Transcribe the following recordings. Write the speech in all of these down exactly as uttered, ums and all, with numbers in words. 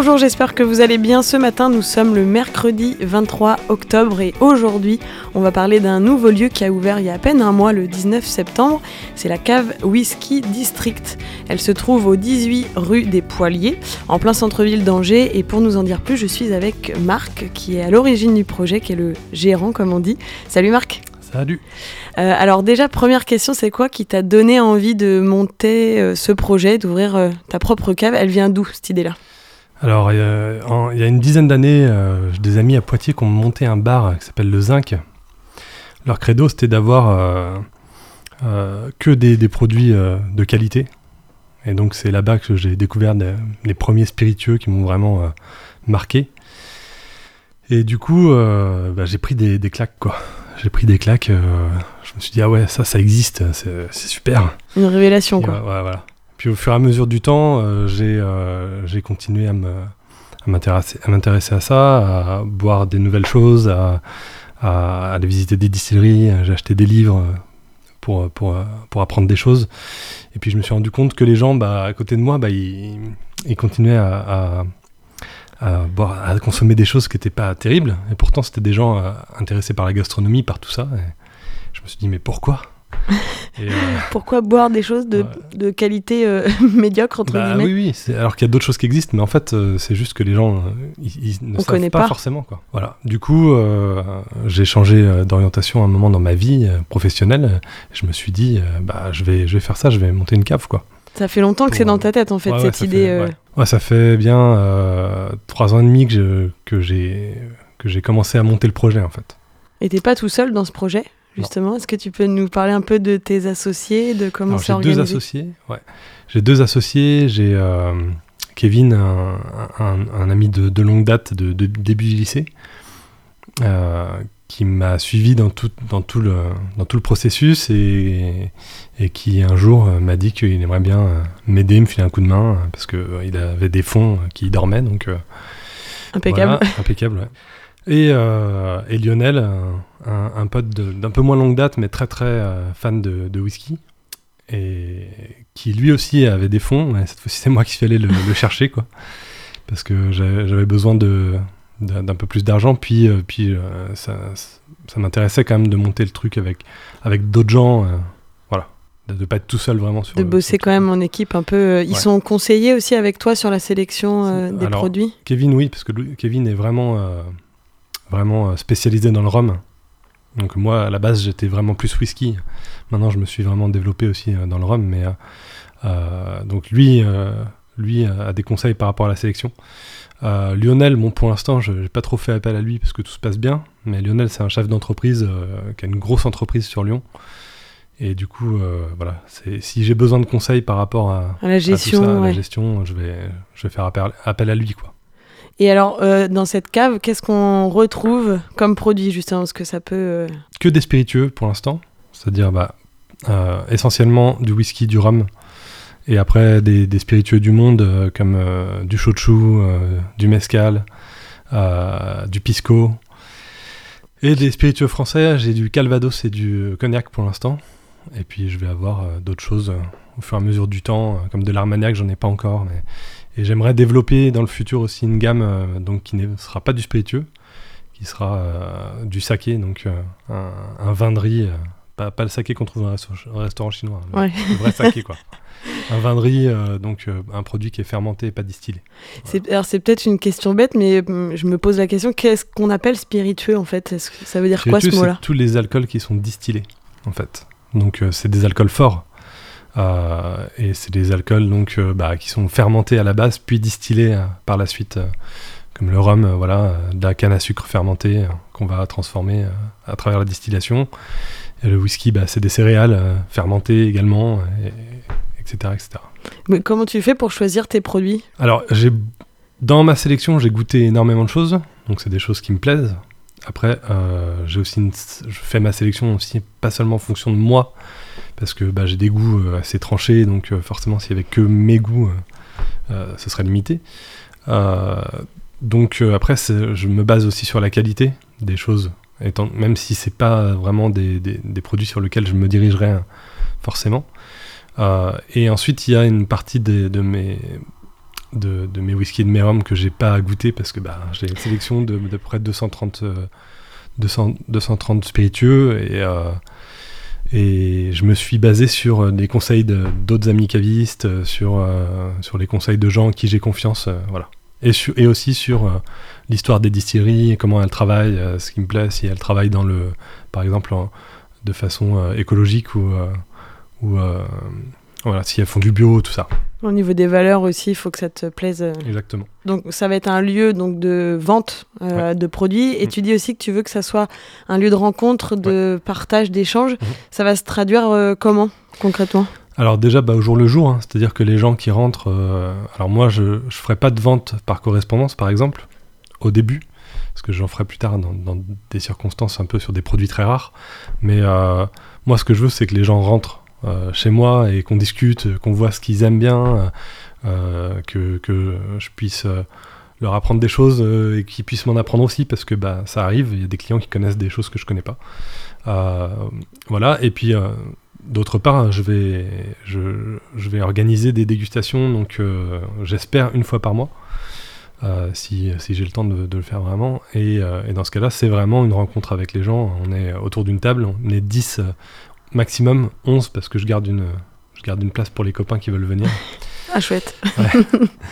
Bonjour, j'espère que vous allez bien. Ce matin, nous sommes le mercredi vingt-trois octobre et aujourd'hui, on va parler d'un nouveau lieu qui a ouvert il y a à peine un mois, le dix-neuf septembre. C'est la cave Whisky District. Elle se trouve au dix-huit rue des Poiliers, en plein centre-ville d'Angers. Et pour nous en dire plus, je suis avec Marc, qui est à l'origine du projet, qui est le gérant, comme on dit. Salut Marc. Salut. Euh, alors déjà, première question, c'est quoi qui t'a donné envie de monter euh, ce projet, d'ouvrir euh, ta propre cave ? Elle vient d'où, cette idée-là ? Alors, il y, a, en, il y a une dizaine d'années, euh, j'ai des amis à Poitiers qui ont monté un bar qui s'appelle le Zinc. Leur credo, c'était d'avoir euh, euh, que des, des produits euh, de qualité. Et donc, c'est là-bas que j'ai découvert des, les premiers spiritueux qui m'ont vraiment euh, marqué. Et du coup, euh, bah, j'ai pris des, des claques, quoi. J'ai pris des claques. Euh, je me suis dit, ah ouais, ça, ça existe, c'est, c'est super. Une révélation, et quoi. Ouais, ouais, voilà. Puis au fur et à mesure du temps, euh, j'ai, euh, j'ai continué à, me, à, m'intéresser, à m'intéresser à ça, à boire des nouvelles choses, à, à aller visiter des distilleries. J'ai acheté des livres pour, pour, pour apprendre des choses. Et puis je me suis rendu compte que les gens, bah, à côté de moi, bah, ils, ils continuaient à, à, à, boire, à consommer des choses qui n'étaient pas terribles. Et pourtant, c'était des gens euh, intéressés par la gastronomie, par tout ça. Et je me suis dit, mais pourquoi ? Et euh, Pourquoi boire des choses de, ouais. de qualité euh, médiocre, entre bah, guillemets ? Oui, oui, c'est, alors qu'il y a d'autres choses qui existent, mais en fait, euh, c'est juste que les gens, euh, ils, ils ne On savent pas, pas forcément. Quoi. Voilà. Du coup, euh, j'ai changé d'orientation à un moment dans ma vie euh, professionnelle. Je me suis dit, euh, bah, je vais, je vais faire ça, je vais monter une cave, quoi. Ça fait longtemps que Pour, c'est dans ta tête, en fait, ouais, cette ouais, idée. Fait, euh... ouais. Ouais, ça fait bien euh, trois ans et demi que, je, que, j'ai, que j'ai commencé à monter le projet, en fait. Et t'es pas tout seul dans ce projet ? Justement, non. Est-ce que tu peux nous parler un peu de tes associés, de comment c'est organisé ? J'ai deux associés, ouais. J'ai deux associés, j'ai euh, Kevin, un, un, un ami de, de longue date, de, de début du lycée, euh, qui m'a suivi dans tout, dans tout, le, dans tout le processus et, et qui un jour m'a dit qu'il aimerait bien m'aider, me filer un coup de main, parce qu'il euh, avait des fonds qui dormaient, donc... Euh, impeccable. Voilà, impeccable, ouais. Et, euh, et Lionel, un, un, un pote de, d'un peu moins longue date, mais très très euh, fan de, de whisky, et qui lui aussi avait des fonds, mais cette fois-ci c'est moi qui suis allé le, le chercher, quoi, parce que j'avais, j'avais besoin de, de, d'un peu plus d'argent, puis, euh, puis euh, ça, ça m'intéressait quand même de monter le truc avec, avec d'autres gens, euh, voilà, de ne pas être tout seul vraiment sur... De bosser sur quand même en équipe un peu... Euh, ils ouais. sont conseillés aussi avec toi sur la sélection euh, des Alors, produits ? Kevin, oui, parce que lui, Kevin est vraiment... Euh, vraiment spécialisé dans le rhum. Donc moi, à la base, j'étais vraiment plus whisky. Maintenant, je me suis vraiment développé aussi dans le rhum. Mais, euh, donc lui, euh, lui a des conseils par rapport à la sélection. Euh, Lionel, bon, pour l'instant, je n'ai pas trop fait appel à lui parce que tout se passe bien. Mais Lionel, c'est un chef d'entreprise euh, qui a une grosse entreprise sur Lyon. Et du coup, euh, voilà, c'est, si j'ai besoin de conseils par rapport à, à la gestion, à tout ça, à ouais. la gestion, je vais, je vais faire appel, appel à lui, quoi. Et alors, euh, dans cette cave, qu'est-ce qu'on retrouve comme produit, justement, parce que ça peut... Euh... Que des spiritueux, pour l'instant. C'est-à-dire, bah, euh, essentiellement du whisky, du rhum. Et après, des, des spiritueux du monde, euh, comme euh, du shochu, euh, du mezcal, euh, du pisco. Et des spiritueux français, j'ai du calvados et du cognac pour l'instant. Et puis, je vais avoir euh, d'autres choses euh, au fur et à mesure du temps, euh, comme de l'armagnac, j'en ai pas encore, mais... Et j'aimerais développer dans le futur aussi une gamme euh, donc, qui ne sera pas du spiritueux, qui sera euh, du saké, donc euh, un, un vin de riz, euh, pas, pas le saké qu'on trouve dans un restaurant chinois, mais ouais. le vrai saké, quoi. Un vin de riz, euh, donc euh, un produit qui est fermenté et pas distillé. C'est, voilà. Alors c'est peut-être une question bête, mais euh, je me pose la question, qu'est-ce qu'on appelle spiritueux en fait ? Est-ce que ça veut dire spiritueux, quoi ce mot-là ? C'est tous les alcools qui sont distillés, en fait. Donc euh, c'est des alcools forts. Euh, et c'est des alcools donc, euh, bah, qui sont fermentés à la base puis distillés euh, par la suite euh, comme le rhum, euh, voilà, euh, de la canne à sucre fermentée euh, qu'on va transformer euh, à travers la distillation, et le whisky bah, c'est des céréales euh, fermentées également, et, etc., etc. Mais comment tu fais pour choisir tes produits ? Alors j'ai, dans ma sélection j'ai goûté énormément de choses, donc c'est des choses qui me plaisent. Après euh, j'ai aussi une, je fais ma sélection aussi pas seulement en fonction de moi, parce que bah, j'ai des goûts euh, assez tranchés, donc euh, forcément s'il n'y avait que mes goûts, euh, euh, ce serait limité. Euh, donc euh, après, je me base aussi sur la qualité des choses, étant, même si c'est pas vraiment des, des, des produits sur lesquels je me dirigerais hein, forcément. Euh, et ensuite, il y a une partie des, de mes de, de mes whiskies et de mes rhums que j'ai pas à goûter parce que bah, j'ai une sélection de, de près de deux cent trente, euh, deux cents, deux cent trente spiritueux et, euh, et je me suis basé sur des conseils de, d'autres amis cavistes, sur, euh, sur les conseils de gens en qui j'ai confiance, euh, voilà. Et, sur, et aussi sur euh, l'histoire des distilleries, comment elles travaillent, euh, ce qui me plaît, si elles travaillent dans le, par exemple en, de façon euh, écologique ou, euh, ou euh, voilà, si elles font du bio, tout ça. Au niveau des valeurs aussi, il faut que ça te plaise. Exactement. Donc ça va être un lieu donc, de vente euh, ouais. de produits. Et mmh. tu dis aussi que tu veux que ça soit un lieu de rencontre, de ouais. partage, d'échange. Mmh. Ça va se traduire euh, comment, concrètement ? Alors déjà, bah, au jour le jour, hein, c'est-à-dire que les gens qui rentrent... Euh, alors moi, je ne ferai pas de vente par correspondance, par exemple, au début, parce que j'en ferai plus tard dans, dans des circonstances un peu sur des produits très rares. Mais euh, moi, ce que je veux, c'est que les gens rentrent Euh, chez moi et qu'on discute, qu'on voit ce qu'ils aiment bien, euh, que, que je puisse euh, leur apprendre des choses euh, et qu'ils puissent m'en apprendre aussi parce que bah, ça arrive, il y a des clients qui connaissent des choses que je connais pas. Euh, voilà, et puis euh, d'autre part, je vais, je, je vais organiser des dégustations, donc euh, j'espère une fois par mois. Euh, si, si j'ai le temps de, de le faire vraiment et, euh, et dans ce cas-là c'est vraiment une rencontre avec les gens, on est autour d'une table, on est dix euh, maximum onze parce que je garde une, je garde une place pour les copains qui veulent venir. Ah chouette. Ouais.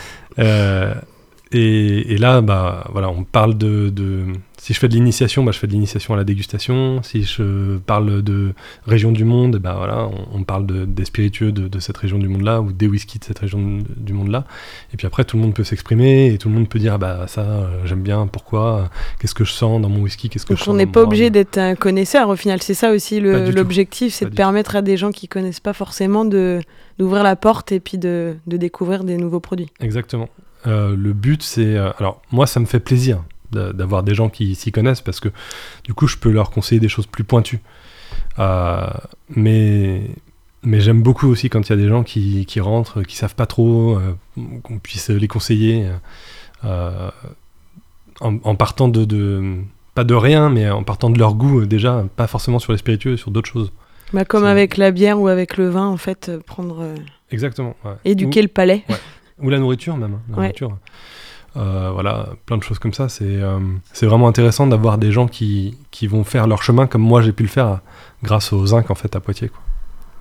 euh, et, et là, bah, voilà, on parle de, de... Si je fais de l'initiation, bah, je fais de l'initiation à la dégustation. Si je parle de région du monde, bah, voilà, on, on parle de, des spiritueux de, de cette région du monde-là ou des whiskies de cette région de, du monde-là. Et puis après, tout le monde peut s'exprimer et tout le monde peut dire ah, bah, ça, euh, j'aime bien, pourquoi, qu'est-ce que je sens dans mon whisky, qu'est-ce que Donc je sens on n'est pas obligé d'être un connaisseur au final. C'est ça aussi le, l'objectif, c'est pas de permettre tout. à des gens qui ne connaissent pas forcément de, d'ouvrir la porte et puis de, de découvrir des nouveaux produits. Exactement. Euh, le but, c'est... Euh, alors, moi, ça me fait plaisir d'avoir des gens qui s'y connaissent parce que du coup je peux leur conseiller des choses plus pointues euh, mais, mais j'aime beaucoup aussi quand il y a des gens qui, qui rentrent, qui savent pas trop, euh, qu'on puisse les conseiller euh, en, en partant de, de pas de rien mais en partant de leur goût déjà, pas forcément sur les spiritueux, sur d'autres choses. Bah comme c'est... avec la bière ou avec le vin en fait, prendre euh... exactement ouais. éduquer ou... le palais ouais. ou la nourriture même la ouais. nourriture. Euh, voilà, plein de choses comme ça. C'est, euh, c'est vraiment intéressant d'avoir des gens qui, qui vont faire leur chemin comme moi j'ai pu le faire grâce au zinc en fait à Poitiers, quoi.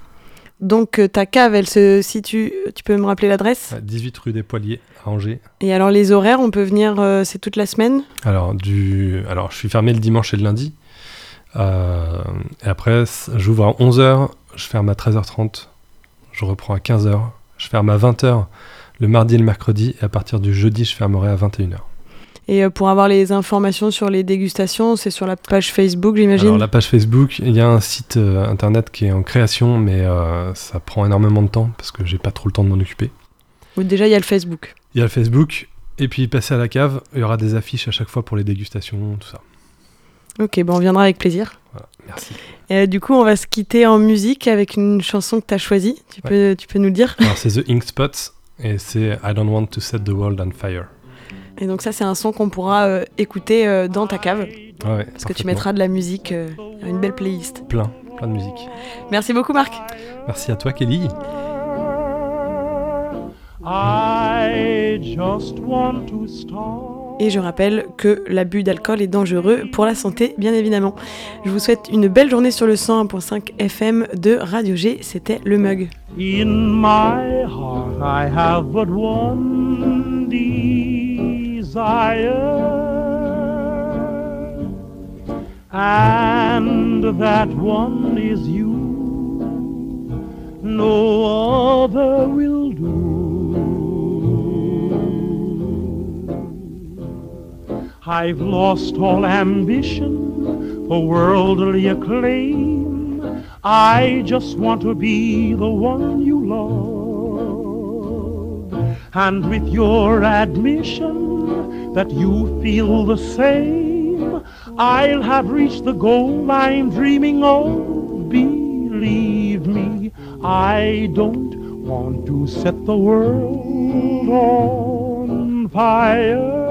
Donc euh, ta cave, elle se situe, tu peux me rappeler l'adresse ? dix-huit rue des Poiliers à Angers. Et alors les horaires, on peut venir, euh, c'est toute la semaine ? Alors, du... alors je suis fermé le dimanche et le lundi. Euh, et après, j'ouvre à onze heures, je ferme à treize heures trente, je reprends à quinze heures, je ferme à vingt heures. Le mardi et le mercredi, et à partir du jeudi, je fermerai à vingt et une heures. Et euh, pour avoir les informations sur les dégustations, c'est sur la page Facebook, j'imagine ? Alors, la page Facebook, il y a un site euh, internet qui est en création, mais euh, ça prend énormément de temps, parce que j'ai pas trop le temps de m'en occuper. Ou déjà, il y a le Facebook. Il y a le Facebook, et puis passer à la cave, il y aura des affiches à chaque fois pour les dégustations, tout ça. Ok, bon, on viendra avec plaisir. Voilà, merci. Et euh, du coup, on va se quitter en musique avec une chanson que tu as choisie. Tu, ouais. peux, tu peux nous le dire ? Alors, c'est The Ink Spots. Et c'est I Don't Want to Set the World on Fire. Et donc ça, c'est un son qu'on pourra euh, écouter euh, dans ta cave. Ah ouais, parce que tu mettras de la musique, euh, une belle playlist. Plein, plein de musique. Merci beaucoup, Marc. Merci à toi, Kelly. I just want to start. Et je rappelle que l'abus d'alcool est dangereux pour la santé, bien évidemment. Je vous souhaite une belle journée sur le cent un virgule cinq F M de Radio G. C'était Le Mug. In my heart I have but one desire, and that one is you. No other will do. I've lost all ambition for worldly acclaim. I just want to be the one you love. And with your admission that you feel the same, I'll have reached the goal I'm dreaming of. Believe me, I don't want to set the world on fire.